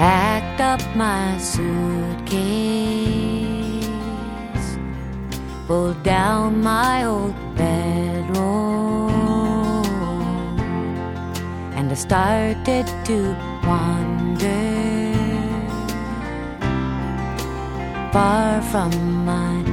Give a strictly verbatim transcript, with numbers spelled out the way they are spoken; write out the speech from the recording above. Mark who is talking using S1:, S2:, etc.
S1: packed up my suitcase, pulled down my old bedroll, and I started to wander far from my